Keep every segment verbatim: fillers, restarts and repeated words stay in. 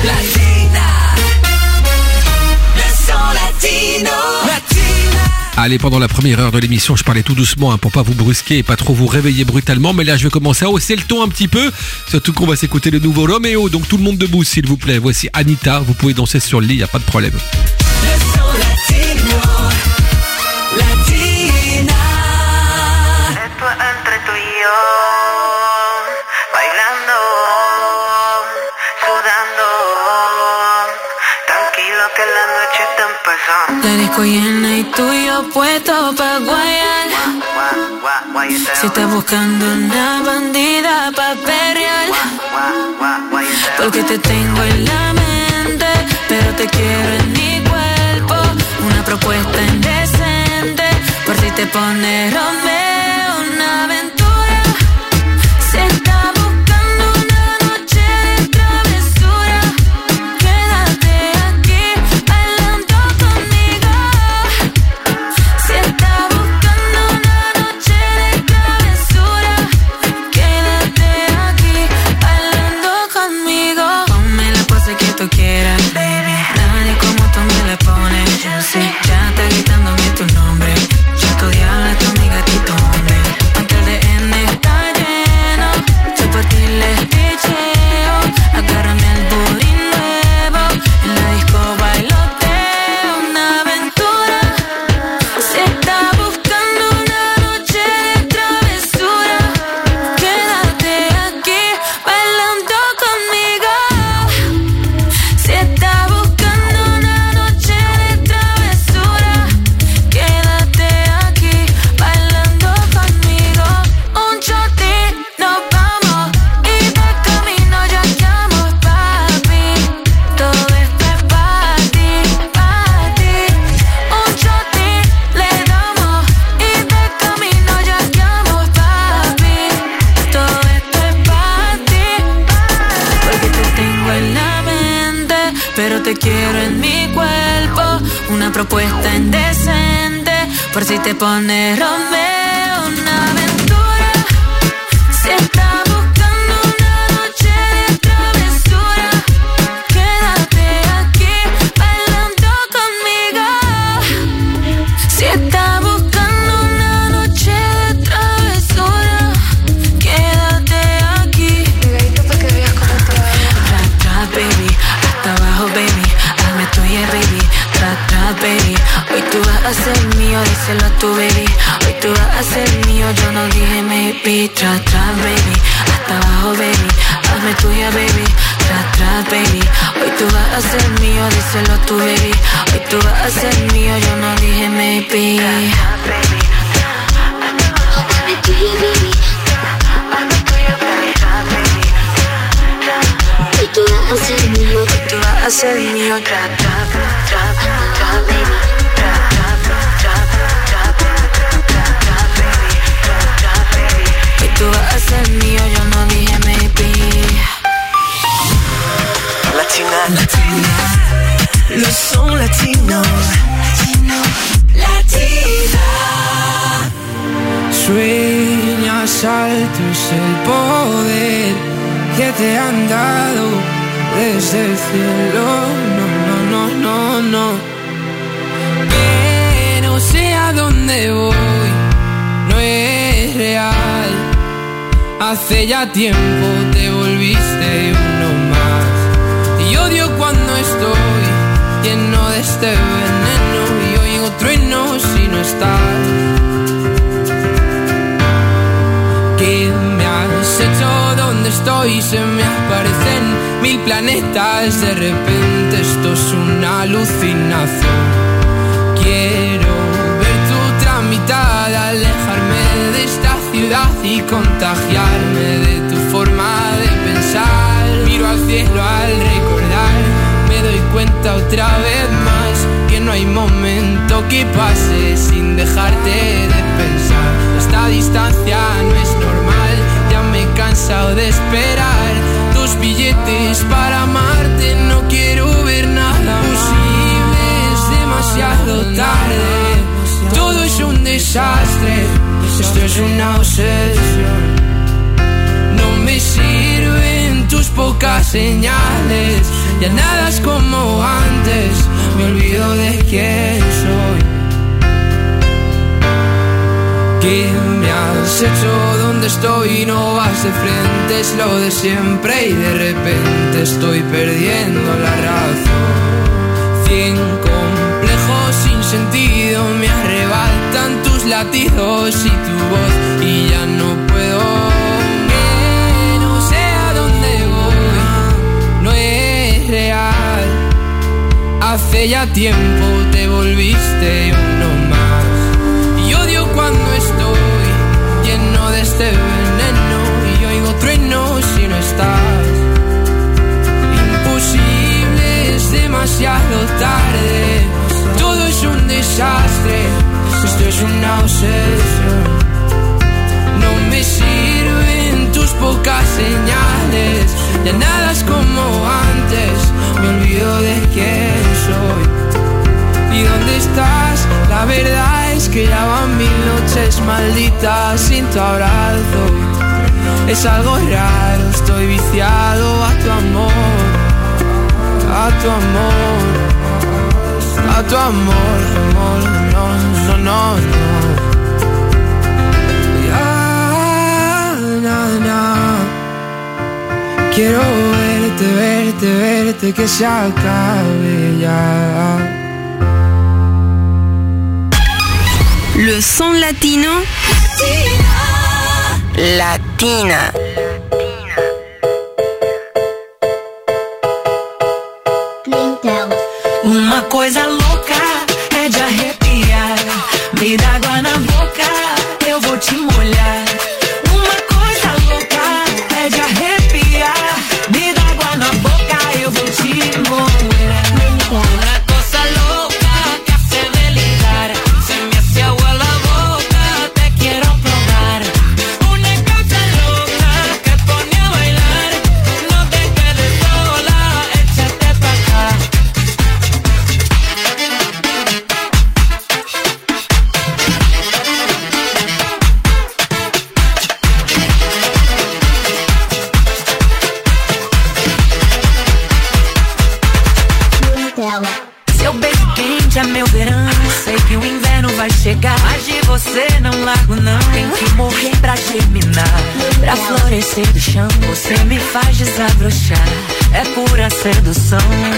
Latina, le son latino. Allez, pendant la première heure de l'émission, je parlais tout doucement hein, pour pas vous brusquer et pas trop vous réveiller brutalement. Mais là, je vais commencer à hausser le ton un petit peu. Surtout qu'on va s'écouter le nouveau Roméo. Donc tout le monde debout, s'il vous plaît. Voici Anita. Vous pouvez danser sur le lit, y a pas de problème. Le son latino, Latina. Esto es entre tú y yo, bailando, sudando, tranquilo que la noche está empezando. La disco llena y tú y yo puesto pa' guayar. Si estás buscando una bandida pa' perrear, porque te tengo en la mente, pero te quiero en mi cuerpo. Una propuesta indecente, por si te pones Romeo, una aventura. Si estás buscando una noche de travesura, quédate aquí bailando conmigo. Si estás buscando una noche de travesura, quédate aquí bailando conmigo. Ponme la pose que tú quieras, baby. Nadie como tú me la pones. Yo sé, ya está gritándome tu nombre. Ya tu diabla, tu amiga, ti tu hombre. Aunque el D N está lleno, yo por ti les picheo. Agárrame el booty nuevo, en la disco bailoteo, una aventura. Si estás buscando una noche de travesura, quédate aquí bailando conmigo. Si estás buscando una noche de travesura, quédate aquí bailando conmigo. Un shot y nos vamos, y de camino ya llamo, papi. Todo esto es pa' ti, pa' ti. Un shot y le damos, y de camino ya llamo, papi. Todo esto es pa' ti, porque te tengo en la mente, pero te quiero en mi cuerpo. Una propuesta indecente, por si te pones Romeo, una aventura. Si estás buscando una noche de travesura, quédate aquí bailando conmigo. Si estás buscando una noche de travesura, quédate aquí. Pegadito para que veas cómo te va. Tra, tra, baby, hasta abajo, baby. Hazme tuya, baby. Tra, tra, baby. Hoy tú vas a ser mío, díselo a tu baby. Hoy tú vas a ser mío, yo no dije maybe. Tra, tra, baby, hasta abajo, baby. Hazme tuya, baby. Tra, tra, baby. Hoy tú vas a ser mío, díselo a tu baby. Hoy tú vas a ser mío, yo no dije maybe. Hazme tuya, baby. Hazme tuya, baby. Hoy tú vas a ser mío, hoy tú vas a ser mío. Tra, tra, tra, tra, baby. Tra, tra, tra, tra, tra, tra, baby. Tra, tra, baby. Hoy tú vas a ser mío, yo no dije maybe. Latina, Latina, le son latino, Latina. Sueñas alto es el poder que te han dado desde el cielo. No, no, no, no, no. Que no sé a dónde voy, no es real. Hace ya tiempo te volviste uno más. Y odio cuando estoy lleno de este veneno y oigo truenos si no estás. ¿Qué me has hecho? ¿Dónde estoy? Se me aparecen mil planetas. De repente esto es una alucinación. Quiero ver tu tramitada, alejarme de esta ciudad y contagiarme de tu forma de pensar. Miro al cielo al recordar, me doy cuenta otra vez más que no hay momento que pase sin dejarte de pensar. Esta distancia no es normal, ya me he cansado de esperar tus billetes para amarte. No quiero ver nada posible, es demasiado tarde. Todo es un desastre, esto es una obsesión. No me sirven tus pocas señales, ya nada es como antes, me olvido de quién soy. ¿Qué me has hecho? ¿Dónde estoy? No vas de frente, es lo de siempre y de repente estoy perdiendo la razón. Cien complejos sin sentido me arrebatan tus latidos y tu voz y ya no puedo. Que no sé a dónde voy, no es real. Hace ya tiempo te volviste uno más. Y odio cuando estoy lleno de este veneno y oigo truenos si no estás. Imposible, es demasiado tarde, todo es un desastre, esto es una obsesión. No me sirven tus pocas señales, ya nada es como antes, me olvido de quién soy. ¿Y dónde estás? La verdad es que ya van mil noches malditas sin tu abrazo. Es algo raro, estoy viciado a tu amor, a tu amor, a tu amor, amor, no, no, no, no. Ya, na, na. Quiero verte, verte, verte, que se acabe ya. Le son latino. Latina. Uma coisa louca é de arrepiar, me dá água na boca, eu vou te molhar. Uma coisa louca é de arrepiar, me dá água na boca, eu vou te molhar. Una cosa loca que hace delirar, se me hace agua la boca, te quiero probar. Una cosa loca que pone a bailar, no te quedes sola, échate pa' acá. Seu beijo quente é meu verão, sei que o inverno vai chegar, mas de você não largo não. Tem que morrer pra germinar, pra florescer do chão. Você me faz desabrochar, é pura sedução.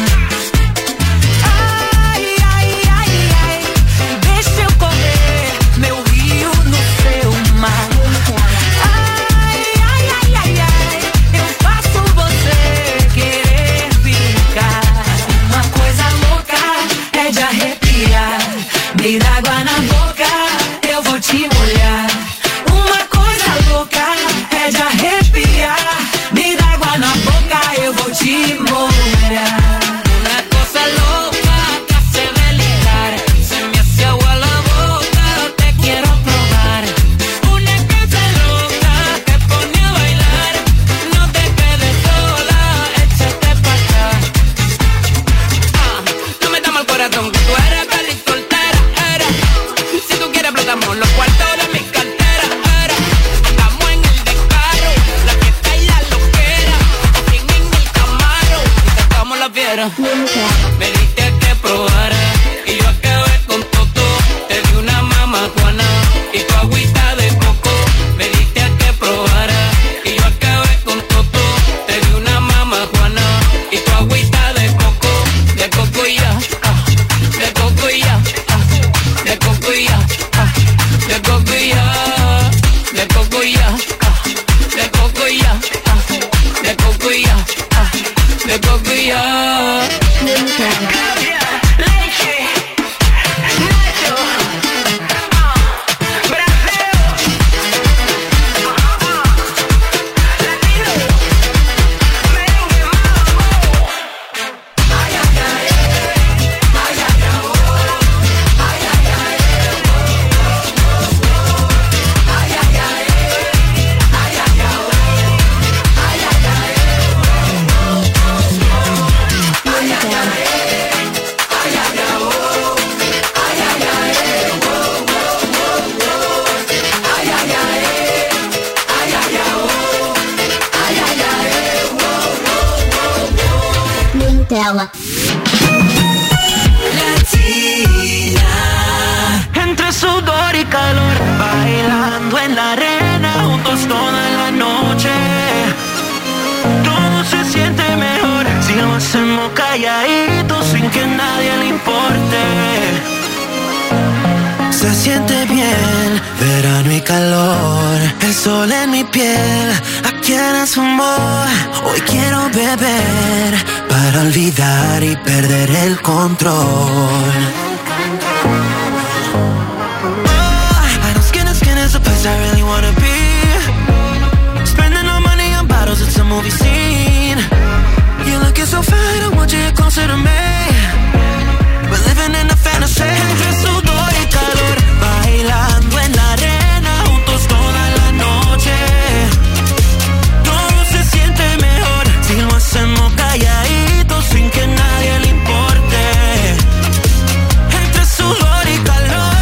Ai, ai, ai, ai, deixa eu correr, meu rio no seu mar. Ai, ai, ai, ai, ai, eu faço você querer ficar. Uma coisa louca é de arrepiar, me dá água na boca, eu vou te molhar. Uma coisa louca é de arrepiar, me dá água na boca, eu vou te molhar. Una cosa loca que hace delirar, se me hace agua la boca, te quiero probar. Una cosa loca que pone a bailar, no te quedes sola, échate pa' acá. Ah, no me damos el corazón que tú eres feliz soltera, eres. Si tú quieres explotamos los cuartos de mi cartera, eres. Estamos en el descaro, la fiesta y la loquera, cien en el Camaro, y sacamos la fiera. Me diste que probar y yo acabé con todo. Te di una mamajuana y tu agüita de coco. Me diste que probar y yo acabé con todo. Te di una mamajuana y tu agüita de coco. De coco y ya, ah, de coco y ya, ah, de coco y ya, ah, de coco y ya, de coco y ya, ah, de coco y ya, ah, de coco y ya, ah, de coco y ya. Ladies tela. Entre sudor y calor, bailando en la arena, juntos toda la noche. Todo se siente mejor si lo hacemos calladitos sin que nadie le importe. Se siente bien, verano y calor, el sol en mi piel, aquí en amor. Hoy quiero beber para olvidar y perder el control. It's a place I really wanna be. Spending all money on bottles, it's a movie scene. You're looking so fine, I want you to closer to me. We're living in a fantasy. Entre sudor y calor, bailando en la arena, juntos toda la noche. Todo se siente mejor si lo hacemos calladitos sin que nadie le importe. Entre sudor y calor,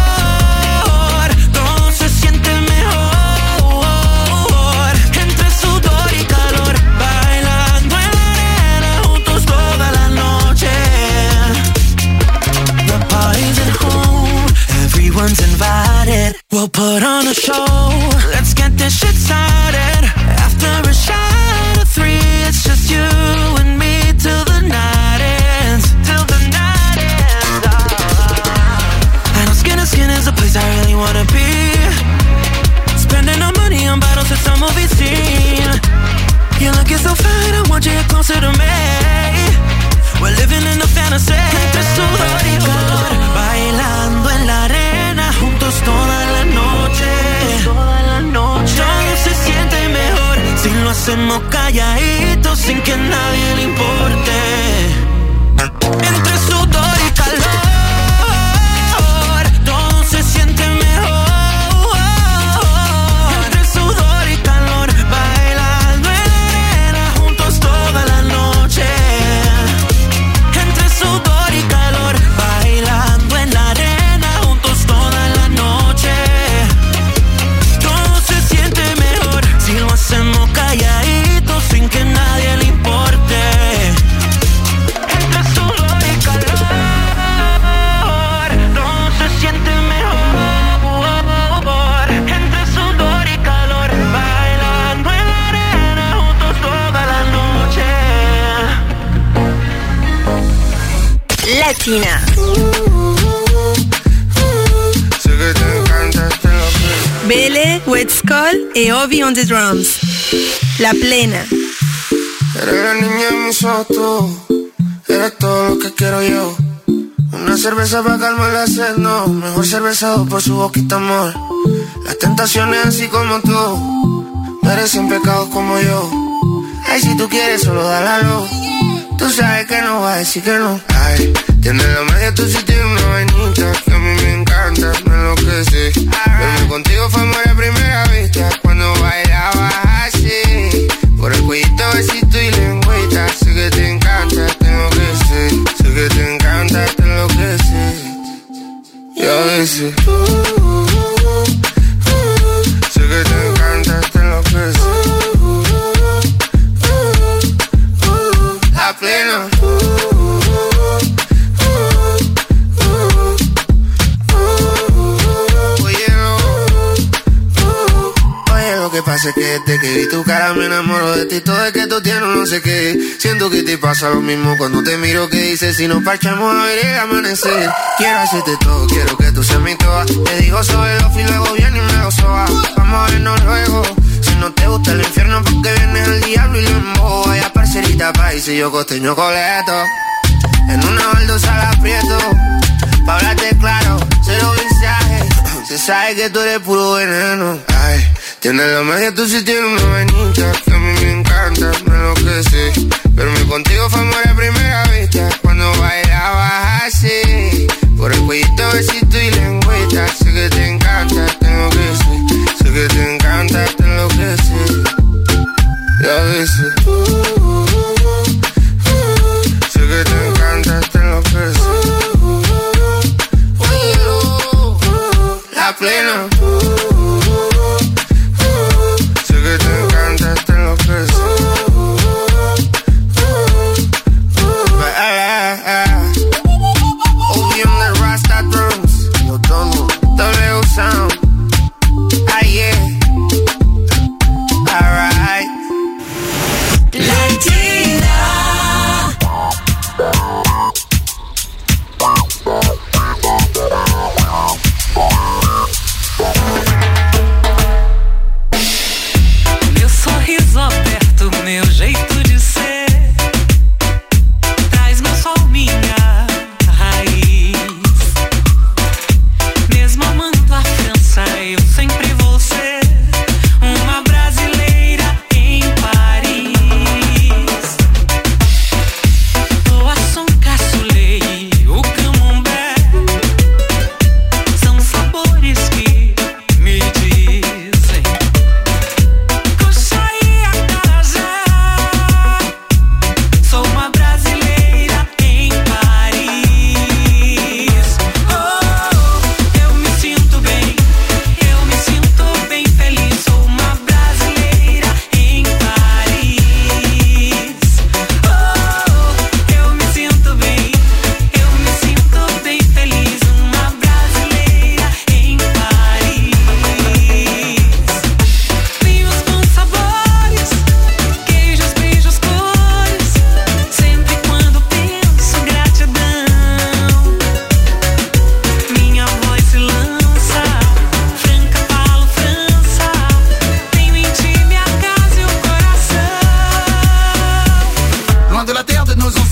everyone's invited. We'll put on a show. Let's get this shit started. After a shot of three, it's just you and me till the night ends. Till the night ends. Oh. I know skin to skin is a place I really wanna be. Spending our money on bottles, it's a movie scene. You're looking so fine, I want you closer to me. We're living in a fantasy. Entre sudor y calor, bailando en la arena, juntos toda la noche. Toda la noche. Todo se siente mejor si lo hacemos calladitos sin que a nadie le importe. Entre sudor y calor, todo se siente mejor. Entre sudor y calor, bailando en la arena, juntos toda la noche. Sudor y calor, bailando en la arena, juntos toda la noche. Todo se siente mejor si lo hacemos calladitos sin que nadie le importe. Entre sudor y calor, todo se siente mejor. Entre sudor y calor, bailando en la arena, juntos toda la noche. Latina. Bele, Wet Skull y Obi on the drums. La plena. Eres la niña en mis ojos, eres todo lo que quiero yo. Una cerveza para calmar la sed, no. Mejor cervezado por su boquita, amor. Las tentaciones así como tú merecen pecados como yo. Ay, si tú quieres solo dale a luz. Tú sabes que no vas a decir que no. Ay, tienes la media, tú sí tienes una vainita que a mí me encanta, me enloquece. Verme contigo fue amor a primera vista, cuando bailabas así. Por el cuellito, besito y lengüita. Sé que te encanta, tengo que ser. Sé que te encanta, te enloquece. Y a veces uh, uh, uh, uh, sé que te encanta, te enloquece. La plena. Lo que pasa es que desde que vi tu cara me enamoro de ti. Todo es que tú tienes no sé qué. Siento que te pasa lo mismo cuando te miro. Que dices si nos parchamos a ver el amanecer. Quiero hacerte todo, quiero que tú seas mi toa. Te digo sobre los y luego viene y me lo soba. Vamos a vernos luego. Si no te gusta el infierno porque vienes al diablo y lo embobo. Vaya parcerita país y yo costeño coleto. En una baldosa la aprieto. Pa' hablarte claro, cero mensaje. Se sabe que tú eres puro veneno. Ay, tienes la magia, tú sí tienes una vainita que a mí me encanta, me enloquece. Verme contigo fue amor a primera vista, cuando bailabas así. Por el cuellito, besito y lengüita. Sé que te encanta, tengo que ser. Sé que te encanta, te enloquece. Y a veces uh, uh, uh, uh, sé que te encanta, te enloquece. La plena. Sé que te encanta, te enloquece.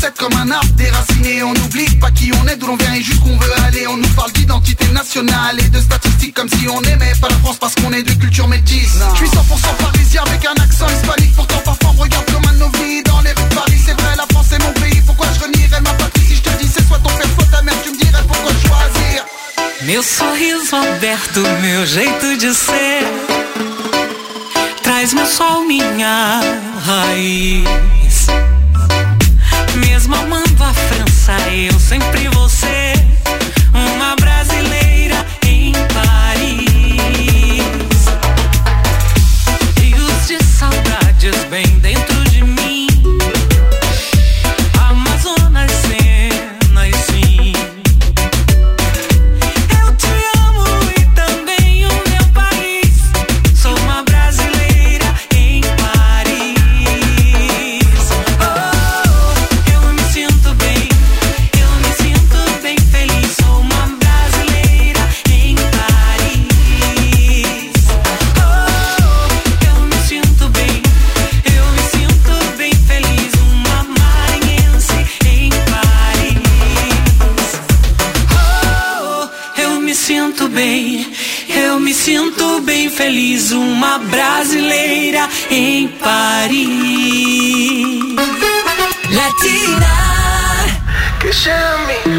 tête comme un arbre déraciné. On n'oublie pas qui on est, d'où l'on vient et jusqu'où on veut aller. On nous parle d'identité nationale et de statistiques comme si on aimait pas la France parce qu'on est de culture métisse. Je suis cent pour cent parisien avec un accent hispanique. Pourtant parfois on me regarde comme un ovni dans les rues de Paris. C'est vrai, la France est mon pays, pourquoi je renierais ma patrie? Si je te dis c'est soit ton père, soit ta mère, tu me dirais pourquoi choisir. Meu sorriso aberto, meu jeito de ser traz meu sol, minha raiz. Mesmo amando a França, eu sempre vou ser uma brasileira em Paris. Rios de saudades bem dentro de mim, Amazonas, cenas sim. Eu te amo e também o meu país. Sou uma brasileira em Paris. Oh, eu me sinto bem, eu me sinto bem feliz. Sou uma brasileira em Paris. Oh, eu me sinto bem, eu me sinto bem feliz. Uma maranhense em Paris. Oh, eu me sinto bem, eu me sinto bem feliz. Uma brasileira em Paris. Latina. Que sea mi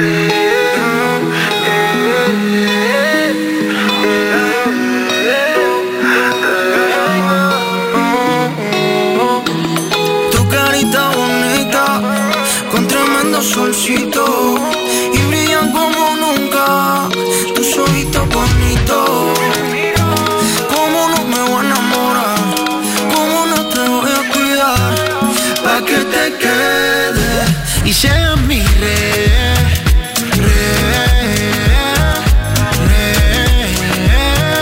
Tu carita bonita, con tremendo solcito, y brillan como nunca, tus ojitos bonitos. ¿Cómo no me voy a enamorar? ¿Cómo no te voy a cuidar? Pa' que te quedes y seas mi rey, rey, rey,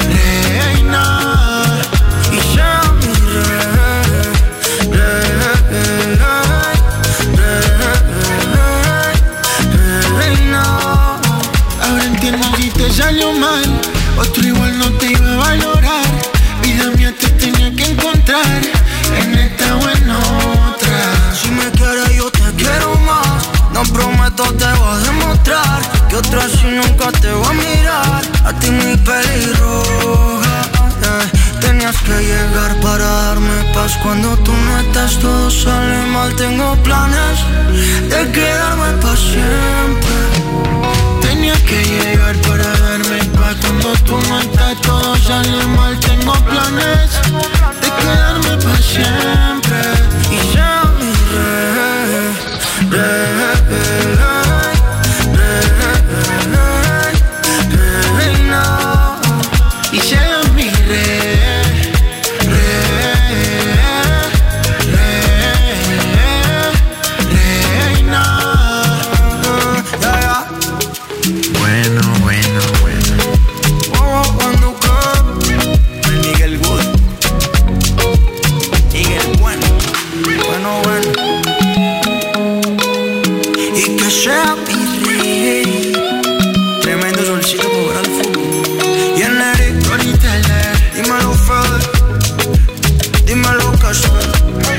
reina. Y seas mi rey, rey, rey, reina. Ahora entiendo si te salió mal, otro igual no te iba a valorar. Vida mía, te tenía que encontrar en esta o en otra. Si me quieres yo te quiero más. No prometo te voy a demostrar que otra sí nunca te voy a mirar. A ti mi pelirroja, eh. Tenías que llegar para darme paz. Cuando tú no estás todo sale mal. Tengo planes de quedarme pa' siempre. Tenías que llegar para darme paz. Cuando tú no estás todo sale mal. Tengo planes de quedarme pa' siempre. Y sea mi rey, rey, rey, reina. Y sea mi rey, rey, rey, reina. Yeah, yeah. Bueno, bueno, bueno. Oh, cuando cae Miguel Wood. Miguel bueno, bueno, bueno. Y que sea mi rey. Tremendo solcito para ver al fútbol. Y en Eric, ahorita le dímelo Fred, dímelo Casper.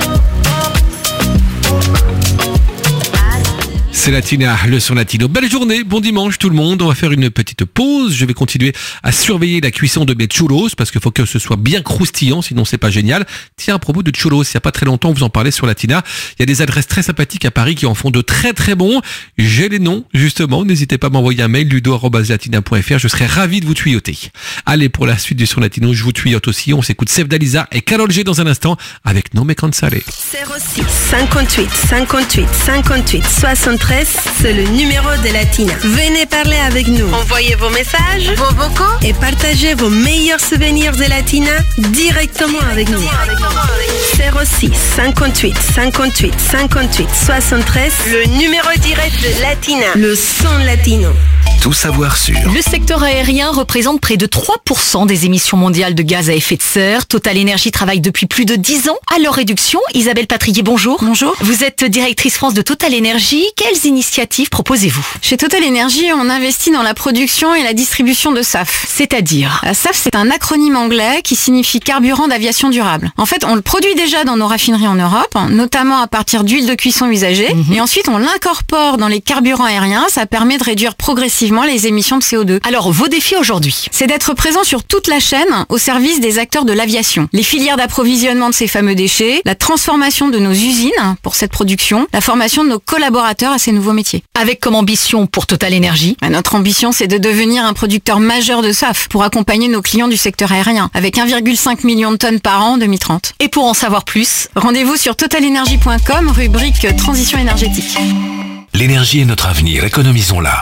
C'est Latina, le son latino. Belle journée, bon dimanche tout le monde. On va faire une petite pause. Je vais continuer à surveiller la cuisson de mes churros parce qu'il faut que ce soit bien croustillant, sinon c'est pas génial. Tiens, à propos de churros, il y a pas très longtemps, vous en parlez sur Latina. Il y a des adresses très sympathiques à Paris qui en font de très très bons. J'ai les noms, justement. N'hésitez pas à m'envoyer un mail, ludo arobase latina point f r. Je serai ravi de vous tuyauter. Allez, pour la suite du son latino, je vous tuyote aussi. On s'écoute Sef Dalisa et Karol G dans un instant avec No Me Cansare. zéro six cinquante-huit cinquante-huit cinquante-huit soixante-treize, c'est le numéro de Latina. Venez parler avec nous. Envoyez vos messages, vos vocaux et partagez vos meilleurs souvenirs de Latina directement avec nous. zéro six cinquante-huit cinquante-huit cinquante-huit soixante-treize, le numéro direct de Latina. Le son latino. Tout savoir sur. Le secteur aérien représente près de trois pour cent des émissions mondiales de gaz à effet de serre. Total Énergie travaille depuis plus de dix ans à leur réduction. Isabelle Patrier, bonjour. Bonjour. Vous êtes directrice France de Total Énergie. Quelles quelles initiatives proposez-vous? Chez Total Energy, on investit dans la production et la distribution de S A F. C'est-à-dire? La S A F, c'est un acronyme anglais qui signifie carburant d'aviation durable. En fait, on le produit déjà dans nos raffineries en Europe, notamment à partir d'huile de cuisson usagée, mmh. et ensuite on l'incorpore dans les carburants aériens. Ça permet de réduire progressivement les émissions de C O deux. Alors, vos défis aujourd'hui? C'est d'être présent sur toute la chaîne au service des acteurs de l'aviation. Les filières d'approvisionnement de ces fameux déchets, la transformation de nos usines pour cette production, la formation de nos collaborateurs à ces nouveaux métiers. Avec comme ambition pour Total Energy? Notre ambition, c'est de devenir un producteur majeur de S A F pour accompagner nos clients du secteur aérien, avec un virgule cinq million de tonnes par an en deux mille trente. Et pour en savoir plus, rendez-vous sur total energy point com, rubrique Transition énergétique. L'énergie est notre avenir, économisons-la.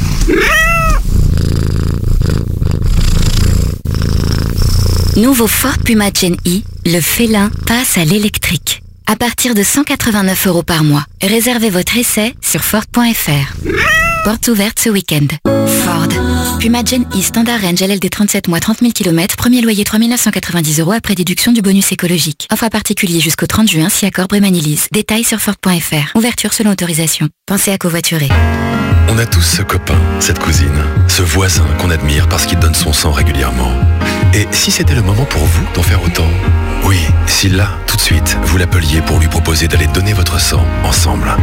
Nouveau Ford Puma Gen E, le félin passe à l'électrique. À partir de cent quatre-vingt-neuf euros par mois. Réservez votre essai sur Ford point F R. Portes ouvertes ce week-end. Ford. Puma Gen E Standard Range L L D trente-sept mois trente mille kilomètres. Premier loyer trois mille neuf cent quatre-vingt-dix euros après déduction du bonus écologique. Offre à particulier jusqu'au trente juin si accord Brémanilise. Détails sur Ford point F R. Ouverture selon autorisation. Pensez à covoiturer. On a tous ce copain, cette cousine, ce voisin qu'on admire parce qu'il donne son sang régulièrement. Et si c'était le moment pour vous d'en faire autant? Oui, si là, tout de suite, vous l'appeliez pour lui proposer d'aller donner votre sang ensemble.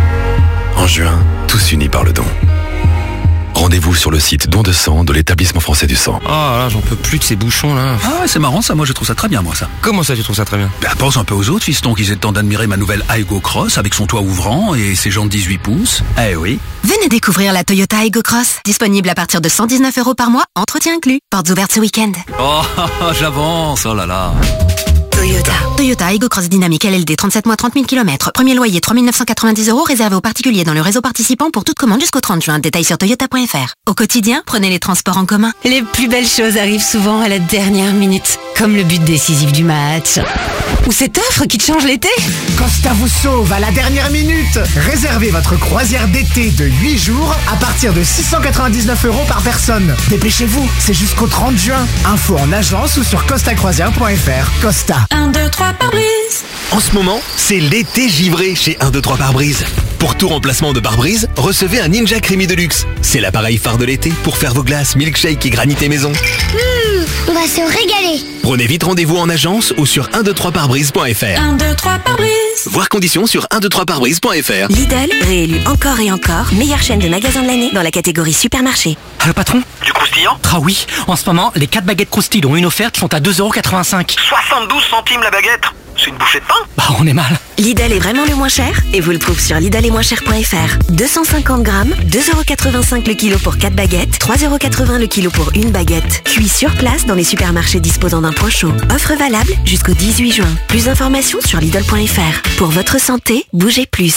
En juin, tous unis par le don. Rendez-vous sur le site don de sang de l'établissement français du sang. Oh là, j'en peux plus de ces bouchons là. Ah ouais, c'est marrant ça, moi je trouve ça très bien moi ça. Comment ça tu trouves ça très bien? Bah pense un peu aux autres fistons qu'ils aient le temps d'admirer ma nouvelle Aygo Cross avec son toit ouvrant et ses jantes dix-huit pouces. Eh oui. Venez découvrir la Toyota Aygo Cross, disponible à partir de cent dix-neuf euros par mois, entretien inclus. Portes ouvertes ce week-end. Oh, j'avance, oh là là. Toyota. Toyota Aygo Cross Dynamique L L D trente-sept mois trente mille kilomètres. Premier loyer trois mille neuf cent quatre-vingt-dix euros réservé aux particuliers dans le réseau participant pour toute commande jusqu'au trente juin. Détails sur toyota point F R. Au quotidien, prenez les transports en commun. Les plus belles choses arrivent souvent à la dernière minute, comme le but décisif du match. Ou cette offre qui te change l'été. Costa vous sauve à la dernière minute. Réservez votre croisière d'été de huit jours à partir de six cent quatre-vingt-dix-neuf euros par personne. Dépêchez-vous, c'est jusqu'au trente juin. Info en agence ou sur costa croisière point F R. Costa. un, deux, trois pare-brise. En ce moment, c'est l'été givré chez un, deux, trois pare-brise. Pour tout remplacement de pare-brise, recevez un Ninja Creamy Deluxe. C'est l'appareil phare de l'été pour faire vos glaces, milkshake et granité maison. Mmh, on va se régaler. Prenez vite rendez-vous en agence ou sur un, deux, trois pare-brise point F R. un, deux, trois pare-brise. Voir conditions sur un, deux, trois pare-brise point F R. Lidl, réélu encore et encore, meilleure chaîne de magasins de l'année dans la catégorie supermarché. Allô patron? Du croustillant? Ah oui, en ce moment, les quatre baguettes croustilles dont une offerte sont à deux euros quatre-vingt-cinq. soixante-douze centimes la baguette. C'est une bouchée de pain? Bah on est mal. Lidl est vraiment le moins cher et vous le prouve sur lidl et moins cher point F R. deux cent cinquante grammes, deux euros quatre-vingt-cinq le kilo pour quatre baguettes, trois euros quatre-vingts le kilo pour une baguette. Cuit sur place dans les supermarchés disposant d'un point chaud. Offre valable jusqu'au dix-huit juin. Plus d'informations sur lidl point F R. Pour votre santé, bougez plus.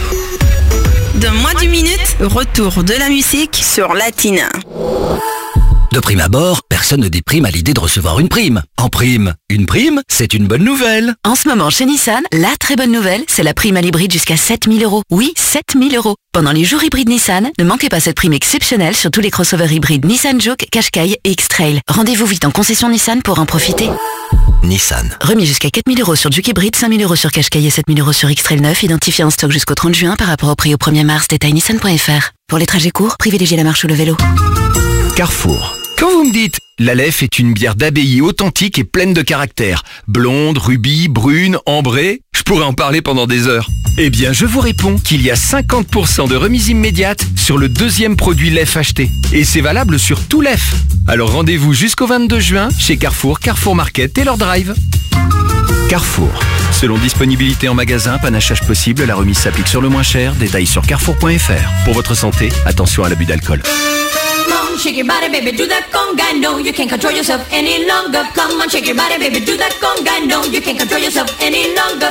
Dans moins d'une minute, retour de la musique sur Latina. De prime abord, personne ne déprime à l'idée de recevoir une prime. En prime, une prime, c'est une bonne nouvelle. En ce moment, chez Nissan, la très bonne nouvelle, c'est la prime à l'hybride jusqu'à sept mille euros. Oui, sept mille euros. Pendant les jours hybrides Nissan, ne manquez pas cette prime exceptionnelle sur tous les crossovers hybrides Nissan Juke, Qashqai et X-Trail. Rendez-vous vite en concession Nissan pour en profiter. Nissan. Remis jusqu'à quatre mille euros sur Juke hybride, cinq mille euros sur Qashqai et sept mille euros sur X-Trail neuf, identifié en stock jusqu'au trente juin par rapport au prix au premier mars. Détail nissan point F R. Pour les trajets courts, privilégiez la marche ou le vélo. Carrefour. Quand vous me dites « l'Aleph est une bière d'abbaye authentique et pleine de caractère, blonde, rubis, brune, ambrée », je pourrais en parler pendant des heures. Eh bien, je vous réponds qu'il y a cinquante pour cent de remise immédiate sur le deuxième produit Lef acheté. Et c'est valable sur tout Lef. Alors rendez-vous jusqu'au vingt-deux juin chez Carrefour, Carrefour Market et leur drive. Carrefour. Selon disponibilité en magasin, panachage possible, la remise s'applique sur le moins cher. Détails sur carrefour point F R. Pour votre santé, attention à l'abus d'alcool. Come on, shake your body, baby, do that conga. No, you can't control yourself any longer. Come on, shake your body, baby, do that conga. No, you can't control yourself any longer.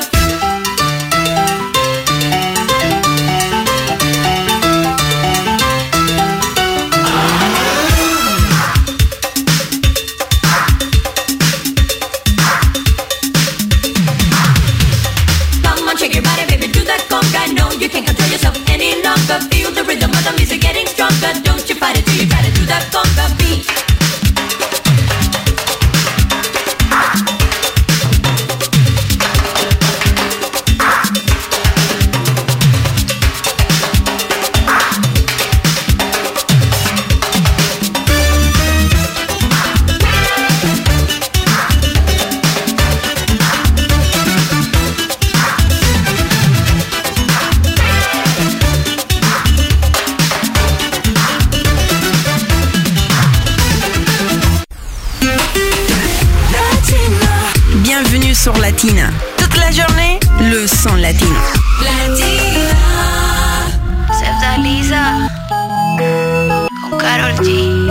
Come on, shake your body, baby, do that conga. No, you can't control yourself any longer. Feel the rhythm of the music getting stronger. Don't you fight it till you try to do that conga beat. sur Latina. Toute la journée, le son latino. Latina. Sebda Lisa. Con Karol G.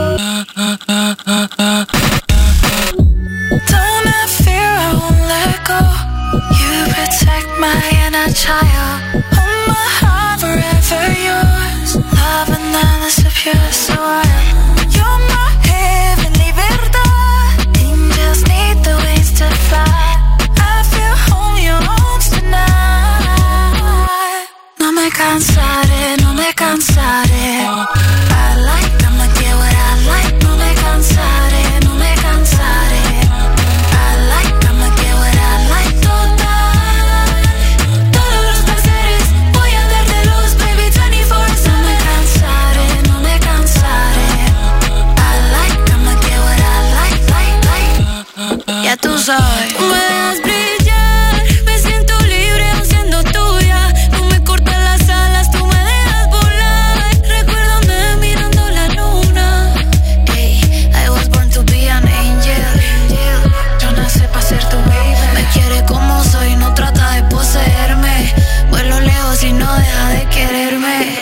Don't have fear, I won't let go. You protect my inner child. Hold my heart forever yours. Love and then the pure so wild. You're my heavenly verdad. Angels need the wings to fly. I feel home, your arms tonight. No me cansaré, no me cansaré. I like, I'ma get what I like. No me cansaré, no me cansaré. I like, I'ma get what I like. Total, todos los placeres voy a darte luz, baby, veinticuatro. No me cansaré, no me cansaré. I like, I'ma get what I like, like, like. Ya tú sabes. Tú me dejas brillar, me siento libre aún siendo tuya. Tú me cortas las alas, tú me dejas volar. Recuérdame mirando la luna. Hey, I was born to be an angel. Yo nací pa' ser tu baby. Me quiere como soy, no trata de poseerme. Vuelo lejos y no deja de quererme.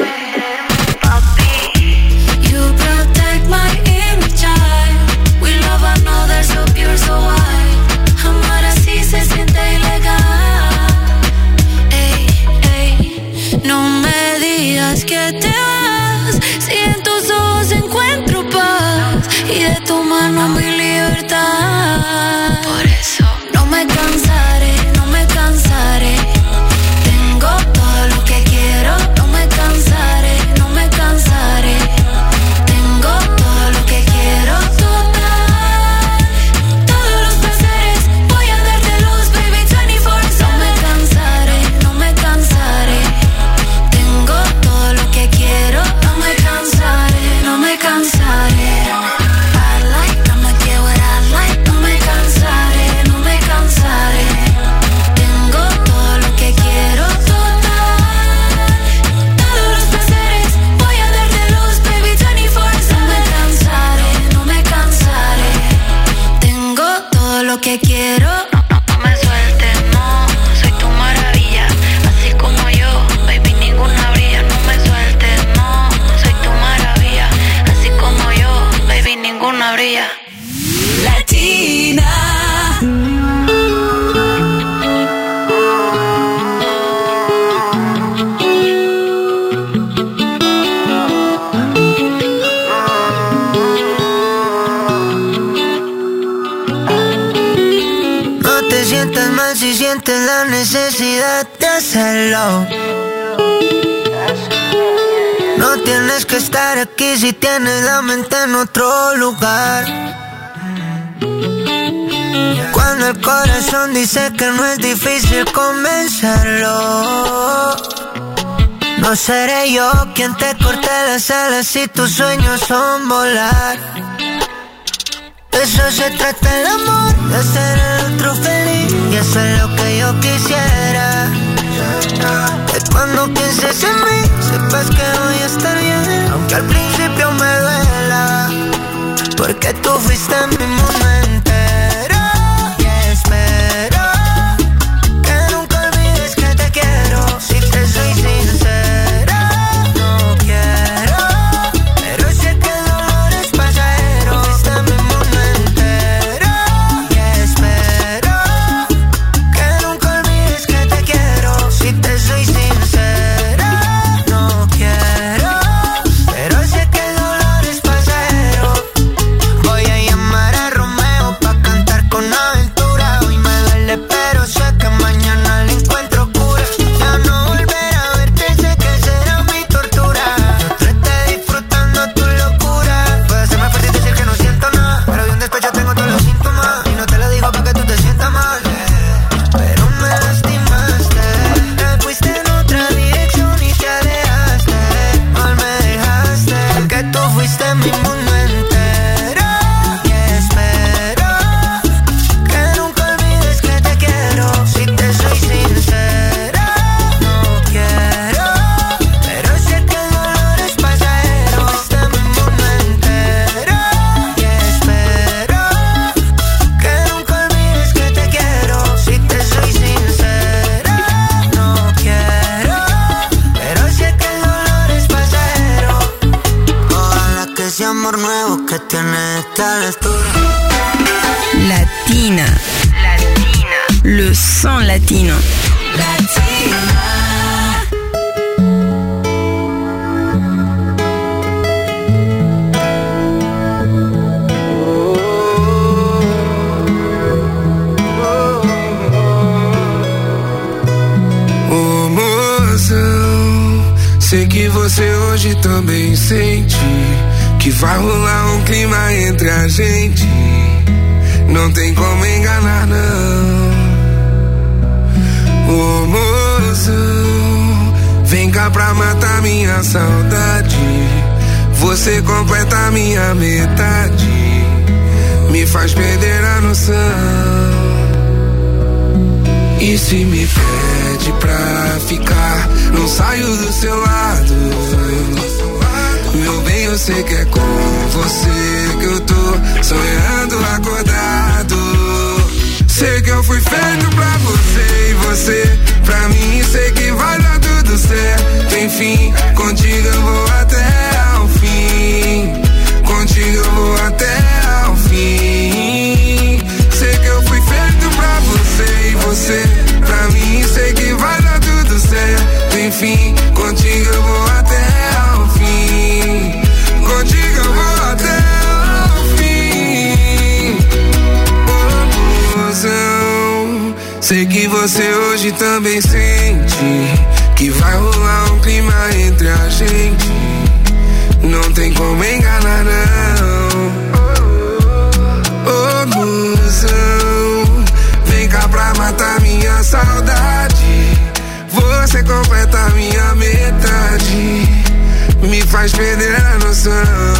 Papi, you protect my inner child. We love another so pure, so wild. Amar así se siente ilegal. Ey, ey, no me digas que te vas. Si en tus ojos encuentro paz y de tu mano mi libertad. Por eso no me cansaré, no me cansaré. Tengo todo lo que quiero. No me cansaré, no me cansaré. Tengo todo lo que quiero. Total, todos los placeres voy a darte luz, baby, veinticuatro. No me cansaré, no me cansaré. Tengo todo lo que quiero. No me cansaré, no me cansaré. I like, I'ma get what I like. No me cansaré, no me cansaré. Tengo todo lo que quiero. Total, todos los placeres voy a darte luz, baby, veinticuatro. No me cansaré, no me cansaré. Tengo todo lo que quiero. No, no, no me sueltes, no. Soy tu maravilla, así como yo, baby, ninguna brilla. No me sueltes, no. Soy tu maravilla, así como yo, baby, ninguna brilla. Latina. No te sientas mal si sientes la necesidad de hacerlo. No tienes que estar aquí si tienes la mente en otro lugar. Cuando el corazón dice que no es difícil convencerlo, no seré yo quien te corte las alas si tus sueños son volar. De eso se trata el amor, de hacer al otro feliz, y eso es lo que yo quisiera. Que cuando pienses en mí, sepas que voy a estar bien, aunque al principio me duela, porque tú fuiste mi mundo entero. Y espero que nunca olvides que te quiero. Si te soy sincera, no quiero, pero sé que el dolor es pasajero. Fuiste mi mundo entero. Y espero que nunca olvides que te quiero. Si te soy sincera, no quiero, pero sé que el dolor es pasajero. Voy a llamar a Romeo amor nuevo que tiene esta lectura. Latina. Latina. Le son latino. Latina. Ô mozão, sei que você hoje também sente que vai rolar um clima entre a gente. Não tem como enganar, não. Ô mozão, vem cá pra matar minha saudade. Você completa minha metade, me faz perder a noção. E se me pede pra ficar, não saio do seu lado. Meu bem, eu sei que é com você que eu tô sonhando acordado. Sei que eu fui feito pra você e você pra mim. Sei que vai dar tudo certo, enfim. Contigo eu vou até ao fim. Contigo eu vou até ao fim. Sei que eu fui feito pra você e você pra mim. Sei que vai dar tudo certo, enfim. Contigo eu vou até ao fim. Contigo eu vou até ao fim. Oh, mozão, sei que você hoje também sente que vai rolar um clima entre a gente. Não tem como enganar, não. Oh, mozão, vem cá pra matar minha saudade. Você completa minha metade, me faz perder a noção.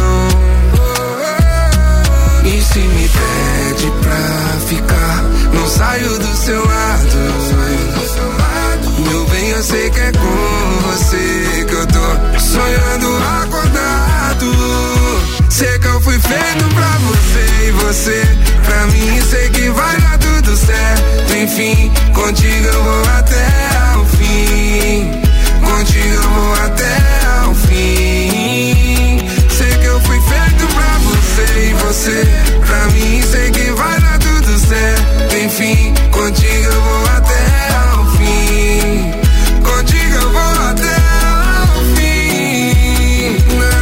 E se me pede pra ficar, não saio do seu lado. Meu bem, eu sei que é com você que eu tô sonhando acordado. Sei que eu fui feito pra você e você pra mim. Sei que vai dar tudo certo, enfim. Contigo eu vou até ao fim. Contigo eu vou até ao fim. Sei que eu fui feito pra você e você pra mim. Sei que vai dar tudo certo, enfim. Contigo eu vou até ao fim. Contigo eu vou até ao fim.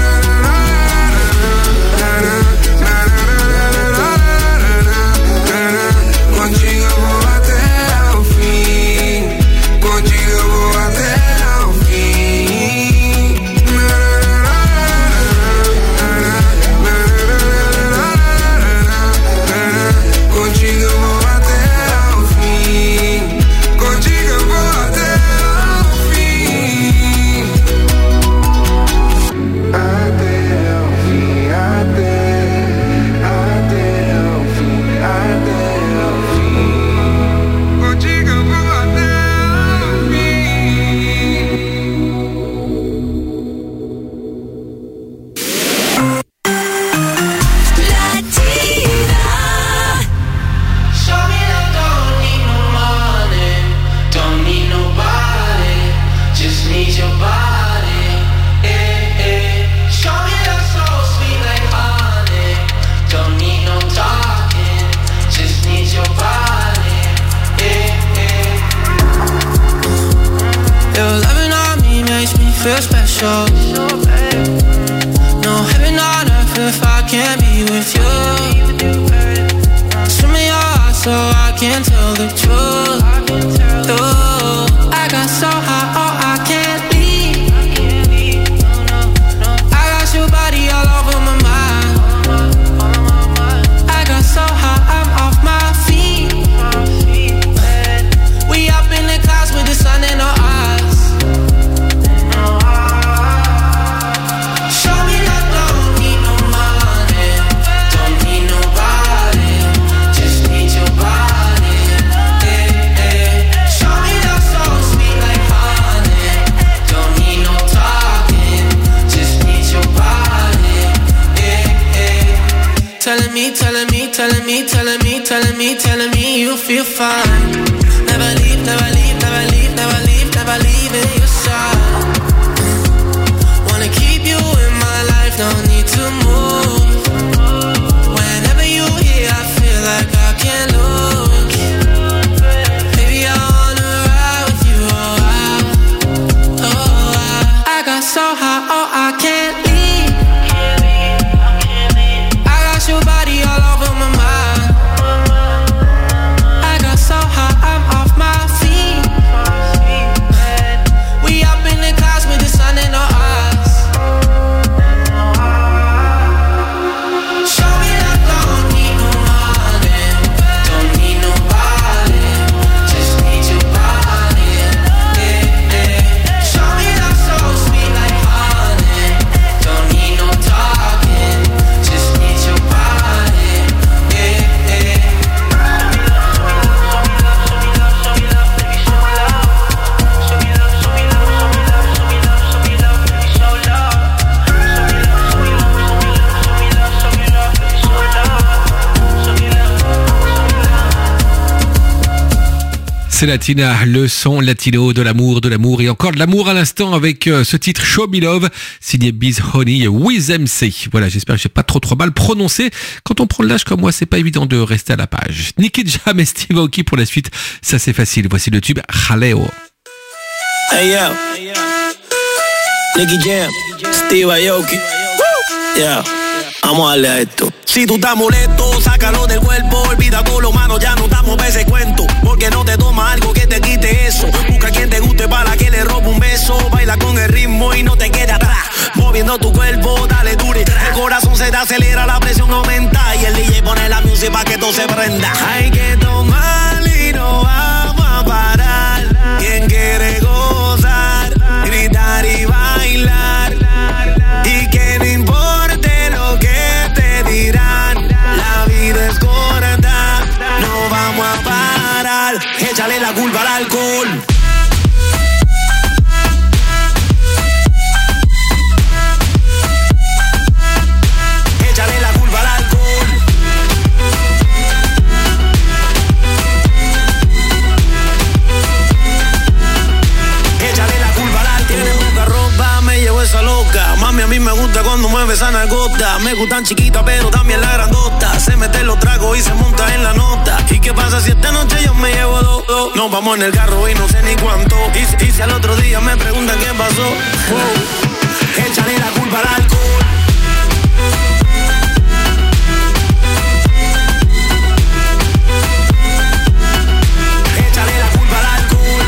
Contigo eu vou até ao fim. Contigo eu vou até ao fim. Contigo eu vou até ao fim. Contigo eu vou até ao fim. Até ao fim, até, até ao fim, até ao fim. Contigo eu vou até ao fim. Show me that don't need no money, don't need nobody, just need your body. Eh, eh. Show me that soul sweet like honey, don't need no talking, just need your body. Eh, eh. Your loving on me makes me feel special. No heaven on earth if I can't be with you. Swim me your heart so I can tell the truth. Ooh, I got so high, oh I can't leave. I got your body all over my mind. I got so high, I'm off my feet. We up in the clouds with the sun in our eyes. Show me that don't need no money, don't need nobody, just need your body. Eh, eh. Show me that soul sweet like honey, don't need no talking, just need your body. Eh, eh. Telling me, telling me, telling me, telling me, telling me, telling me you feel fine. Never leave, never leave, never leave, never leave, never leave in your side. Wanna keep you in my life, no need to move. C'est Latina, le son latino de l'amour, de l'amour et encore de l'amour à l'instant avec euh, ce titre Show Me Love, signé Biz Honey with M C. Voilà, j'espère que j'ai pas trop trop mal prononcé. Quand on prend de l'âge comme moi, c'est pas évident de rester à la page. Nicky Jam et Steve Aoki pour la suite, ça c'est facile. Voici le tube Jaleo. Hey yo, Nicky Jam, Steve Aoki. Yeah. Vamos a darle a esto. Si tú estás molesto, sácalo del cuerpo. Olvida todo lo malo, ya no estamos para ese cuento. Porque no te toma algo que te quite eso. Busca quien te guste para que le robe un beso. Baila con el ritmo y no te quede atrás. Moviendo tu cuerpo, dale duro. El corazón se te acelera, la presión aumenta. Y el D J pone la música para que todo se prenda. Hay que tomar y no vamos a parar. Quien quiere gozar, gritar y bailar. Y que no importe lo que te dirán, la vida es corta, no vamos a parar. Échale la culpa al alcohol. Échale la culpa al alcohol. Échale la culpa al alcohol. Tiene poca ropa, me llevo esa loca. Mami, a mí me gusta cuando mueve esa nalgota. Me gustan chiquita, pero también la grandota. Se mete en los tragos y se monta en la nota. ¿Y qué pasa si esta noche yo me llevo dos? dos? Nos vamos en el carro y no sé ni cuánto. Y, y si al otro día me preguntan qué pasó, wow. Échale la culpa al alcohol. Échale la culpa al alcohol.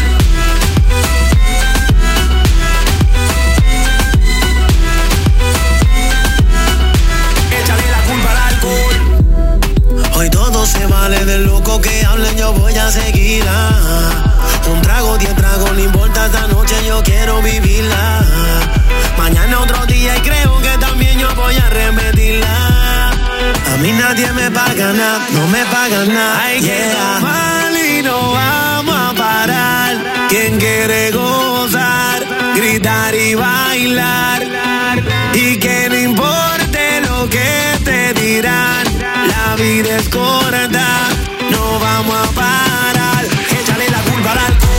Hoy todo se vale, del loco que hablen yo voy a seguirla. Un trago, diez tragos, no importa, esta noche yo quiero vivirla. Mañana otro día y creo que también yo voy a repetirla. A mí nadie me paga nada, no me paga nada. Hay que tomar y no vamos a parar. Quien quiere gozar, gritar y bailar. Y que no importe lo que te dirán, la vida es corta, no vamos a parar. Échale la culpa al alcohol.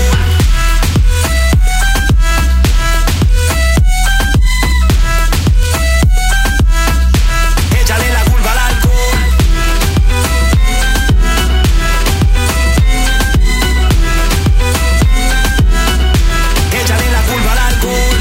Échale la culpa al alcohol. Échale la culpa al alcohol.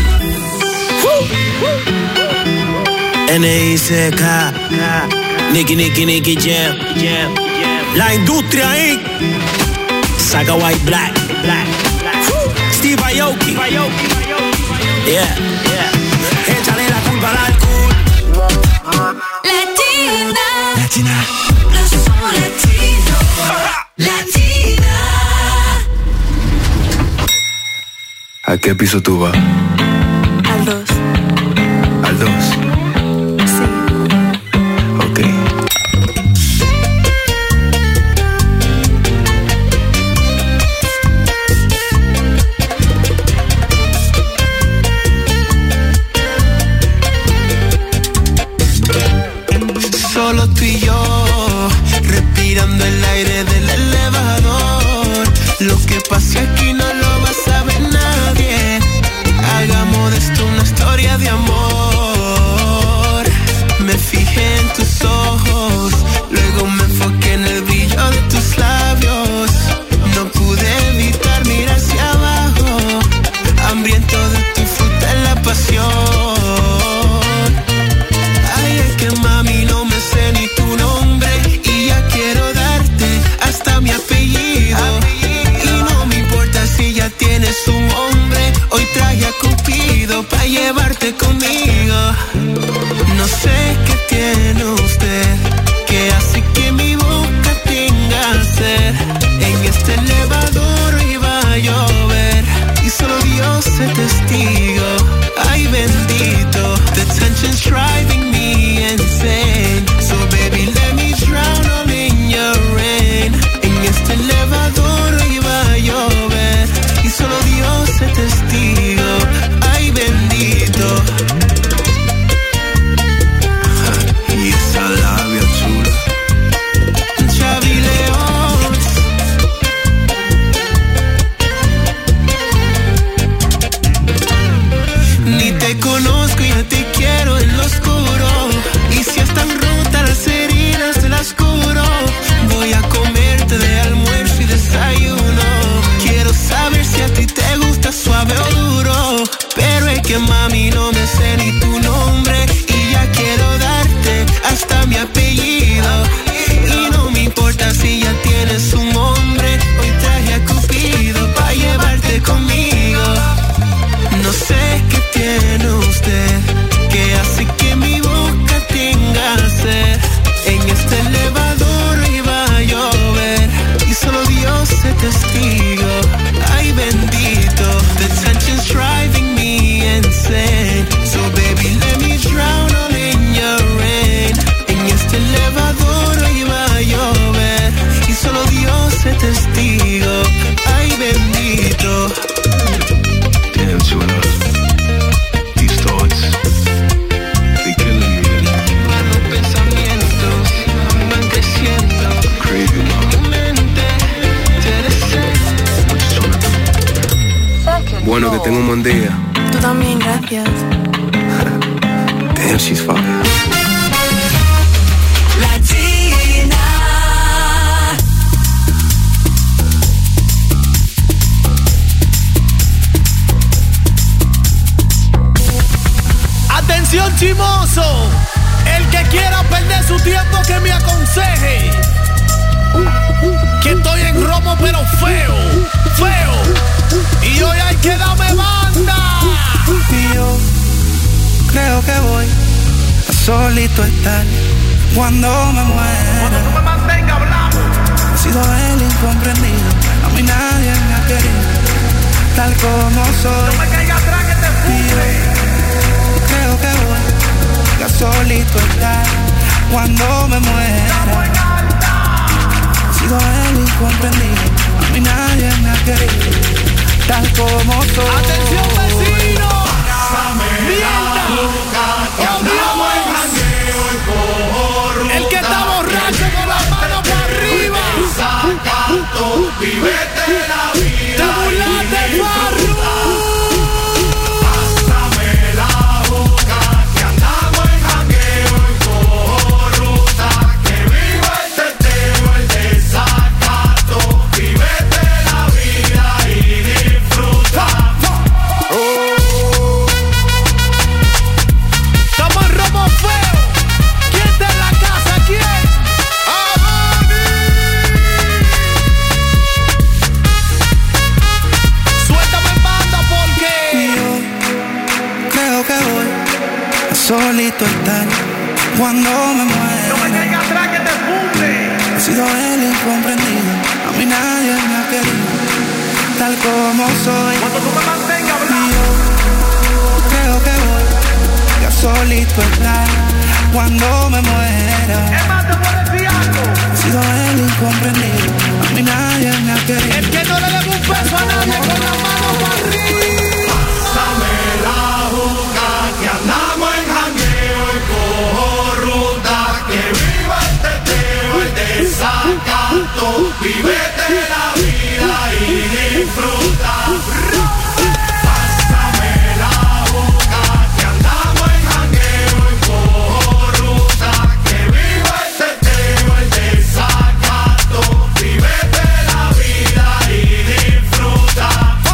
N I C K Nicky, Nicky, Nicky Jam, Jam, Jam. La industria ahí. Saga White Black, Black, Black. Steve Aoki, yeah, yeah. Échale la culpa al alcohol. Latina, Latina. lo son latino. Latina. ¿A qué piso tú vas? Al dos. Al dos. Ok. Solo tú y yo, respirando el aire del elevador. Lo que pase aquí no lo va a saber nadie. Hagamos de esto una historia de amor. Me fijé en tus ojos, luego me enfoqué en el brillo de tus labios. No pude evitar mirar hacia abajo, hambriento de tu fruta en la pasión. Ay, es que mami no me sé ni tu nombre y ya quiero darte hasta mi apellido. Y no me importa si ya tienes un hombre, hoy traje a Cupido pa' llevarte conmigo. No sé qué tiene usted que hace que mi boca tenga sed. En este elevador iba a llover y solo Dios es testigo. Ay, bendito, the tension's driving me insane. So baby, let me drown all in your rain. En este elevador iba a llover y solo Dios es testigo. Ay, bendito. Y esa labia chula. Chavi León. te conozco y ya te quiero en lo oscuro. Y si están rotas las heridas te las curo. Voy a comerte de almuerzo y desayuno. Quiero saber si a ti te gusta suave o duro. Pero es que mami no me sé ni tu nombre. Y ya quiero darte hasta mi apellido. Y no me importa si ya tienes un hombre. Hoy traje a Cupido pa' llevarte conmigo. No sé qué tiene usted que hace que mi boca tenga sed. En este elevador iba a llover y solo Dios es testigo. Ay bendito, the tension's driving me insane. So baby let me drown all in your rain. En este elevador iba a llover y solo Dios es testigo. Ay bendito. Damn, Chula. These thoughts, they killing me. Los pensamientos van creciendo. Crazy, man. Tu mente te desea. Bueno, que tengo un buen día. Tú también, gracias. Damn, she's fire. Atención chimoso, el que quiera perder su tiempo que me aconseje. Que estoy en romo pero feo, feo. Y hoy hay que darme banda. Y yo creo que voy a solito estar cuando me muera. Cuando tú me mantengas hablando. He sido el incomprendido, a mí nadie me ha querido tal como soy. No me caiga atrás que te fume. Creo que voy a solito estar cuando me muera. He sido el incomprendido, a mí nadie me ha querido tal como soy. Atención vecino, mierda, oh Dios, el que está borracho con la mano para arriba. Te burlaste, Farru. Solito estar cuando me muera. No me caiga atrás que te funde. He sido el incomprendido, a mí nadie me ha querido tal como soy. Cuando tú me mantengas hablando. Yo creo que voy a solito estar cuando me muera. Es más, te voy a decir algo. He sido el incomprendido, a mí nadie me ha querido. El que no le debe un peso a nadie con la mano para arriba. Pásame la boca que andamos en jangueo y cojo ruta. Que viva el teteo, el desacato. Vívete la vida y disfruta. Pásame la boca que andamos en jangueo y cojo ruta. Que viva el teteo, el desacato. Vívete la vida y disfruta.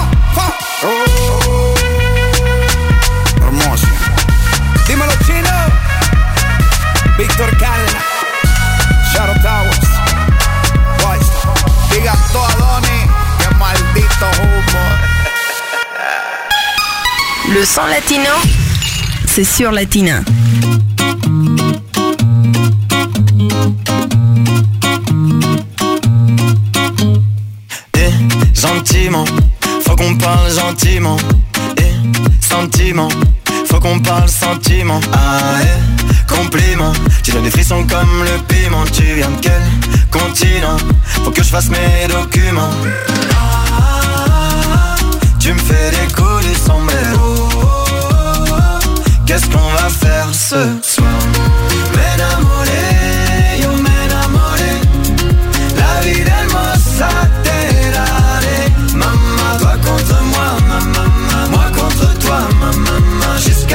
Hermoso. Dímelo, Chino. Víctor Cárdenas. Shadow Towers. Watch. Diga todo a Donnie. Qué maldito humor. Le son latino, c'est sur Latina. Eh, gentiment, faut qu'on parle gentiment. Eh, sentiment, faut qu'on parle sentiment. Ah, eh, compliment, tu donnes des frissons comme le piment. Tu viens de quel continent? Faut que je fasse mes documents. Ah, tu me fais décoller sombrero. Qu'est-ce qu'on va faire ce soir? M'enamoré, yo m'enamoré. La vida hermosa te daré. Maman, toi contre moi, maman, moi contre toi, maman, jusqu'à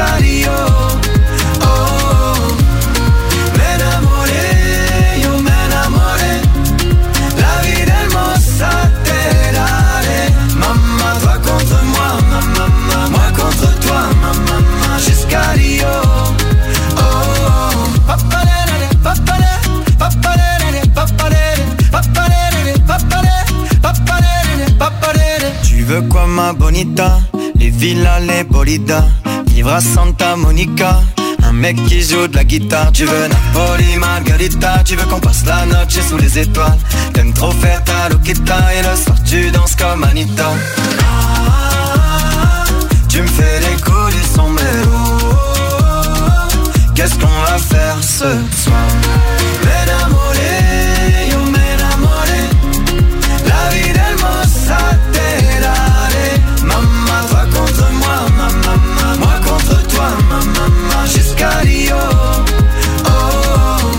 manita, les villas, les bolidas, vivre à Santa Monica. Un mec qui joue de la guitare, tu veux Napoli, Margarita. Tu veux qu'on passe la noche sous les étoiles. T'aimes trop faire ta loquita et le soir tu danses comme Anita. Ah, tu me fais les coups du sombrero. Qu'est-ce qu'on va faire ce soir? M'enamoré, yo m'enamoré. La vie d'hermosa te daré. Maman, toi contre moi, maman, moi contre toi, maman, jusqu'à Rio. Oh, oh.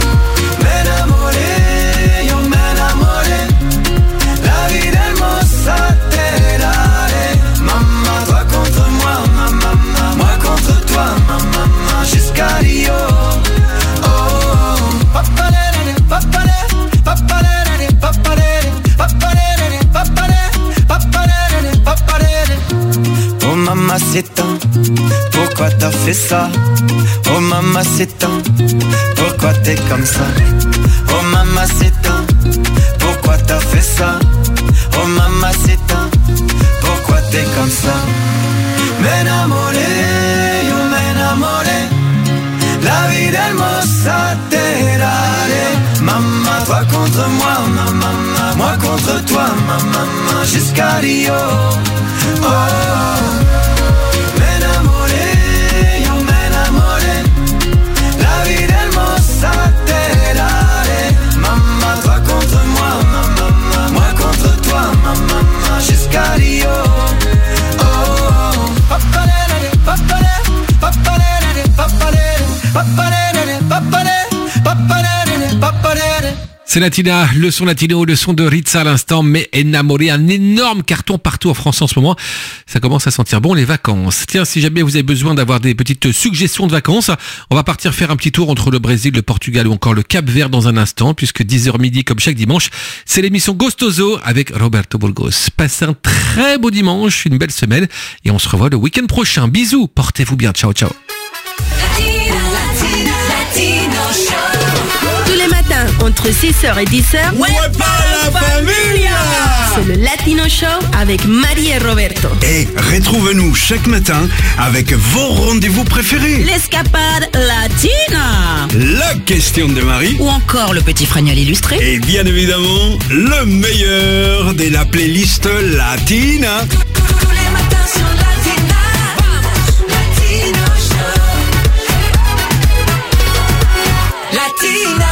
M'enamoré, yo m'enamoré. La vie d'hermosa te daré. Maman, toi contre moi, maman, moi contre toi, maman, jusqu'à Rio. Oh, oh. Papalere, papalere, papalere, papalere, papalere, papalere, papalere, papalere. Oh mamacita, pourquoi t'as fait ça? Oh mamacita, pourquoi t'es comme ça? Oh mamacita, pourquoi t'as fait ça? Oh mamacita, pourquoi t'es comme ça? M'enamoré, yo m'enamoré. La vida hermosa te daré. Maman, toi contre moi, maman, moi contre toi, maman, jusqu'à Rio. Oh, oh. M'enamoré, yo m'enamoré. La vida hermosa te daré. Maman, toi contre moi, maman, moi contre toi, maman, jusqu'à Rio. Oh, oh. Papalere, papalere, papalere, papalere, papalere, papalere, papalere, papalere. C'est Latina, le son latino, le son de Ritza à l'instant, mais Enamoré, un énorme carton partout en France en ce moment. Ça commence à sentir bon les vacances. Tiens, si jamais vous avez besoin d'avoir des petites suggestions de vacances, on va partir faire un petit tour entre le Brésil, le Portugal ou encore le Cap-Vert dans un instant, puisque dix heures midi, comme chaque dimanche, c'est l'émission Gostoso avec Roberto Burgos. Passez un très beau dimanche, une belle semaine, et on se revoit le week-end prochain. Bisous, portez-vous bien, ciao ciao. Tous les matins, entre six heures et dix heures, Ouais, pas la familia. c'est le Latino Show avec Marie et Roberto. Et retrouvez-nous chaque matin avec vos rendez-vous préférés. L'escapade latina. La question de Marie. Ou encore le petit fregnoll illustré. Et bien évidemment, le meilleur de la playlist latina. Tous les matins sur Latina. Vamos, Latino Show. Latina.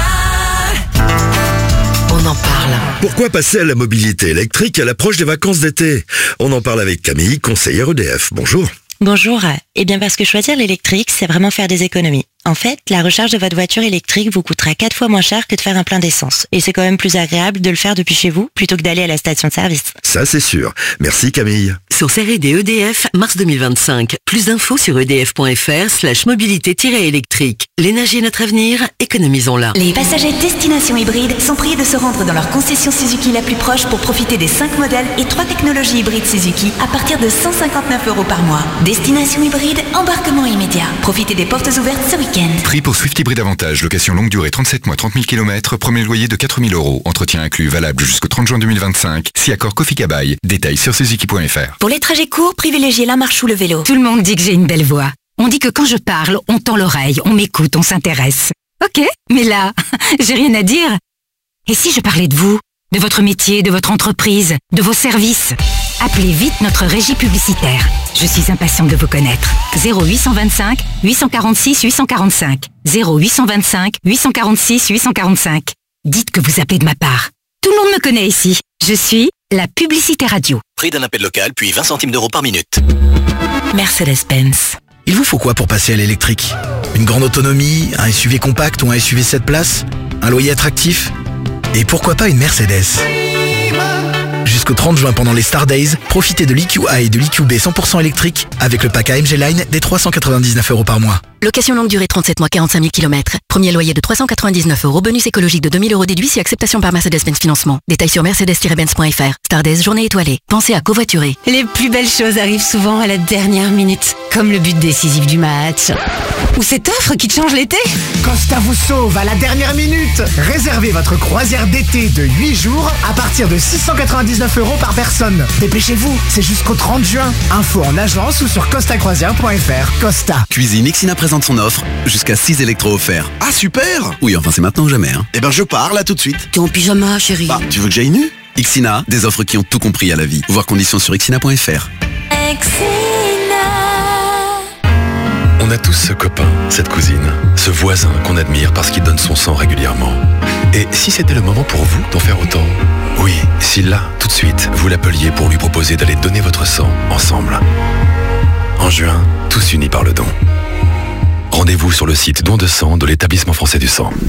On en parle. Pourquoi passer à la mobilité électrique à l'approche des vacances d'été? On en parle avec Camille, conseillère E D F. Bonjour. Bonjour. Eh bien parce que choisir l'électrique, c'est vraiment faire des économies. En fait, la recharge de votre voiture électrique vous coûtera quatre fois moins cher que de faire un plein d'essence. Et c'est quand même plus agréable de le faire depuis chez vous plutôt que d'aller à la station de service. Ça c'est sûr. Merci Camille. Sur série des E D F, mars deux mille vingt-cinq. Plus d'infos sur edf.fr slash mobilité-électrique. L'énergie est notre avenir, économisons-la. Les passagers destination hybride sont priés de se rendre dans leur concession Suzuki la plus proche pour profiter des cinq modèles et trois technologies hybrides Suzuki à partir de cent cinquante-neuf euros par mois. Destination hybride, embarquement immédiat. Profitez des portes ouvertes ce week-end. Prix pour Swift Hybrid Avantage, location longue durée trente-sept mois, trente mille kilomètres, premier loyer de quatre mille euros. Entretien inclus, valable jusqu'au trente juin deux mille vingt-cinq. Si accord Kofi-Kabai. Détails sur suzuki point f r. Pour les trajets courts, privilégiez la marche ou le vélo. Tout le monde dit que j'ai une belle voix. On dit que quand je parle, on tend l'oreille, on m'écoute, on s'intéresse. Ok, mais là, j'ai rien à dire. Et si je parlais de vous, de votre métier, de votre entreprise, de vos services? Appelez vite notre régie publicitaire. Je suis impatiente de vous connaître. zéro huit cent vingt-cinq, huit cent quarante-six, huit cent quarante-cinq. zéro huit cent vingt-cinq, huit cent quarante-six, huit cent quarante-cinq. Dites que vous appelez de ma part. Tout le monde me connaît ici. Je suis la publicité radio. Prix d'un appel local, puis vingt centimes d'euros par minute. Mercedes-Benz. Il vous faut quoi pour passer à l'électrique? Une grande autonomie, un S U V compact ou un S U V sept places? Un loyer attractif? Et pourquoi pas une Mercedes? Jusqu'au trente juin pendant les Star Days, profitez de l'E Q A et de l'E Q B cent pour cent électrique avec le pack A M G Line des trois cent quatre-vingt-dix-neuf euros par mois. Location longue durée trente-sept mois, quarante-cinq mille kilomètres. Premier loyer de trois cent quatre-vingt-dix-neuf euros. Bonus écologique de deux mille euros déduit si acceptation par Mercedes-Benz Financement. Détails sur mercedes tiret benz point f r. Star Days, journée étoilée. Pensez à covoiturer. Les plus belles choses arrivent souvent à la dernière minute, comme le but décisif du match. Ou cette offre qui te change l'été. Costa vous sauve à la dernière minute. Réservez votre croisière d'été de huit jours à partir de six cent quatre-vingt-dix-neuf euros par personne. Dépêchez-vous, c'est jusqu'au trente juin. Info en agence ou sur costa croisière point f r. Costa. Cuisine Ixina présente son offre, jusqu'à six électros offerts. Ah super! Oui, enfin c'est maintenant ou jamais. Hein. Eh ben je pars là tout de suite. T'es en pyjama, chérie. Bah, tu veux que j'aille nu? Ixina, des offres qui ont tout compris à la vie. Voir conditions sur ixina point f r. On a tous ce copain, cette cousine, ce voisin qu'on admire parce qu'il donne son sang régulièrement. Et si c'était le moment pour vous d'en faire autant? Oui, si là, tout de suite, vous l'appeliez pour lui proposer d'aller donner votre sang ensemble. En juin, tous unis par le don. Rendez-vous sur le site don de sang de l'Établissement français du sang.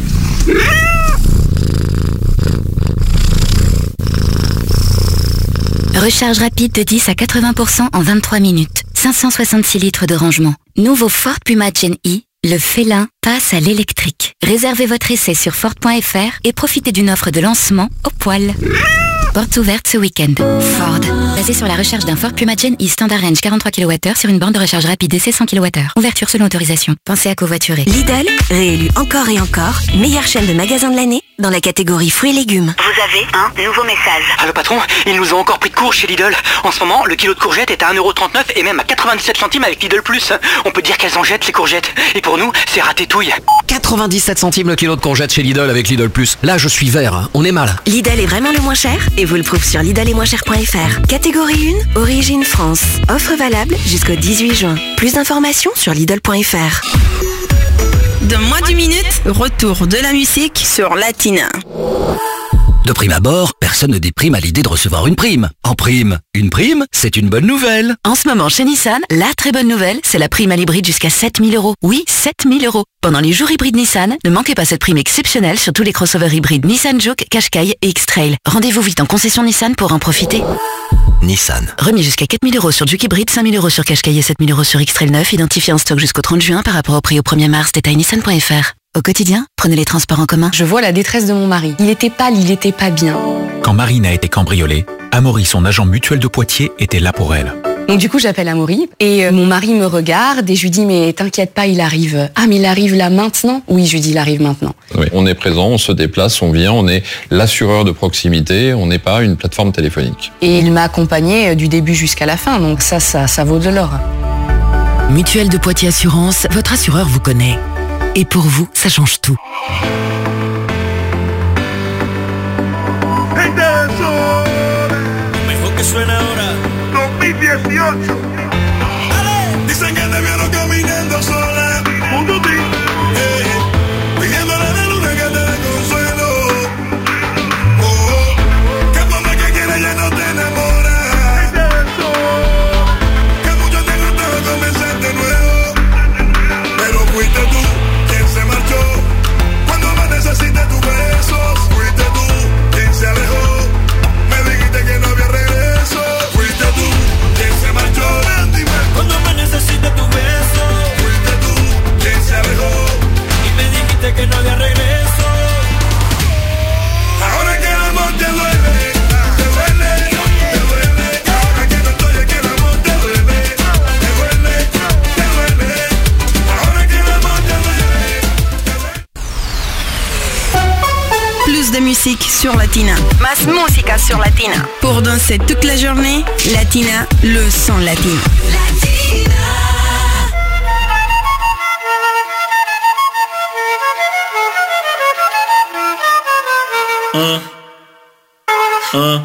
Recharge rapide de dix à quatre-vingts pour cent en vingt-trois minutes. cinq cent soixante-six litres de rangement. Nouveau Ford Puma Gen E, le félin passe à l'électrique. Réservez votre essai sur Ford point f r et profitez d'une offre de lancement au poil. Portes ouvertes ce week-end. Ford. Basé sur la recherche d'un Ford Puma Gen E Standard Range quarante-trois kilowattheures sur une borne de recharge rapide D C cent kilowattheures. Ouverture selon autorisation. Pensez à covoiturer. Lidl, réélu encore et encore, meilleure chaîne de magasins de l'année dans la catégorie fruits et légumes. Vous avez un nouveau message. Allô patron, ils nous ont encore pris de court chez Lidl. En ce moment, le kilo de courgettes est à un euro trente-neuf et même à quatre-vingt-dix-sept centimes avec Lidl Plus. On peut dire qu'elles en jettent les courgettes. Et pour nous, c'est ratétouille. quatre-vingt-dix-sept centimes le kilo de courgettes chez Lidl avec Lidl Plus. Là, je suis vert, hein. On est mal. Lidl est vraiment le moins cher et vous le prouve sur lidl et moins cher point f r. Catégorie un, origine France. Offre valable jusqu'au dix-huit juin. Plus d'informations sur lidl point f r. Dans moins d'une minute, retour de la musique sur Latina. De prime abord, personne ne déprime à l'idée de recevoir une prime. En prime, une prime, c'est une bonne nouvelle. En ce moment, chez Nissan, la très bonne nouvelle, c'est la prime à l'hybride jusqu'à sept mille euros. Oui, sept mille euros. Pendant les jours hybrides Nissan, ne manquez pas cette prime exceptionnelle sur tous les crossovers hybrides Nissan Juke, Qashqai et X-Trail. Rendez-vous vite en concession Nissan pour en profiter. Nissan. Remis jusqu'à quatre mille euros sur Juke hybride, cinq mille euros sur Qashqai et sept mille euros sur X-Trail neuf, identifié en stock jusqu'au trente juin par rapport au prix au premier mars. Détail nissan point f r. Au quotidien, prenez les transports en commun. Je vois la détresse de mon mari. Il était pâle, il était pas bien. Quand Marine a été cambriolée, Amaury, son agent mutuel de Poitiers, était là pour elle. Donc du coup, j'appelle Amaury et euh, mon mari me regarde et je lui dis mais t'inquiète pas, il arrive. Ah mais il arrive là maintenant? Oui, je lui dis il arrive maintenant. Oui, on est présent, on se déplace, on vient, on est l'assureur de proximité, on n'est pas une plateforme téléphonique. Et il m'a accompagné du début jusqu'à la fin, donc ça, ça, ça vaut de l'or. Mutuelle de Poitiers Assurance, votre assureur vous connaît. Et pour vous, ça change tout. Mejor que suena ahora. dos mil dieciocho. Dicen que te vieron caminando sola. Junto a ti. Eh, pidiéndole a la luna que te dé consuelo. Oh, oh, que por más que quieras ya no te enamoras. Que mucho te costó comenzar de nuevo. Pero fuiste tú quien se marchó. Cuando más necesité tus besos. Fuiste tú quien se alejó. Me dijiste que no había regreso. Fuiste tú quien se marchó. Cuando más necesité tus besos. Fuiste tú quien se alejó. Y me dijiste que no había regreso. Ahora que el amor te duele. Te duele, te duele. Ahora que no estoy, es que el amor te duele. Te duele, te duele. Ahora que el amor te duele. Plus de musique sur Latina. Más música sur Latina. Pour danser toute la journée, Latina, le son latino. Uh, uh,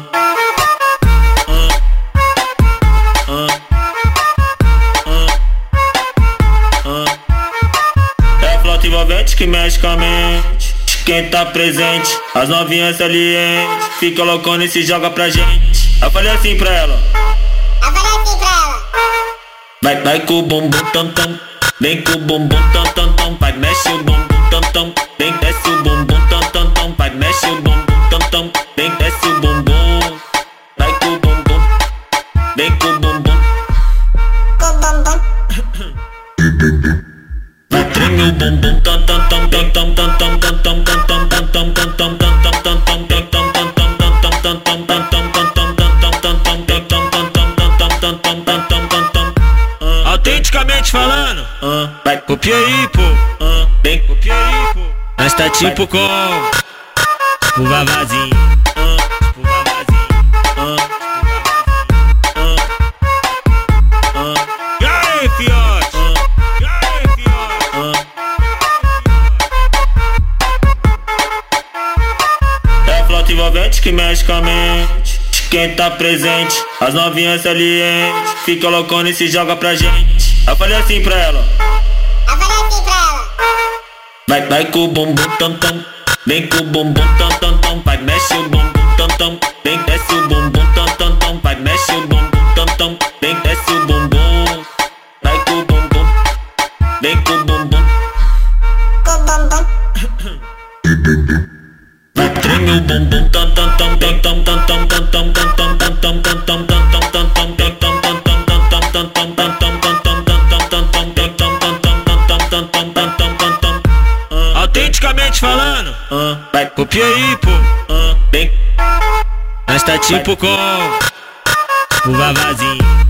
uh, uh, uh. É flauta envolvente que mexe com a mente. Quem tá presente, as novinhas salientes. Fica loucona e se joga pra gente. Eu falei assim pra ela. Eu falei assim pra ela. Vai, vai com o bumbum tam tam. Vem com o bumbum tam tam tam. Vai, mexe o bumbum tam tam. Vem, desce o bumbum tam tam tam. Vai, mexe o bumbum tam tam. Vem, desce o bumbum. Vai com o bumbum. Vem com o bumbum. Com o bumbum. Vai, treme o bumbum tam tam tam tam tam tam tam tam tam tam tam tam tam tam tam tam tam tam tam autenticamente falando, uh, vai, copia aí, pô, uh, vem, copia aí, pô. Nós tá tipo com o Vavazinho, uh, tipo Vavazinho, uh. que mexe com a mente. Quem tá presente, as novinhas salientes. Fica loucona e se joga pra gente. Eu falei assim pra ela. Eu falei assim pra ela. Vai, vai com o bumbum tam tam. Vem com o bumbum tam tam tam. Vai, mexe o bumbum tam tam. Vem, desce o bumbum tam tam tam. Vai, mexe o bumbum tam tam. Vem, desce o bumbum. Vai com o bumbum. Vem com o bumbum. Com o bumbum. Vai, treme o bumbum tam tam tam tam tam tam tam tam tam tam tam tam tam tam tam tam tam tam autenticamente falando, vai, copia aí, pô, bem, nós tá tipo com o Vavazinho.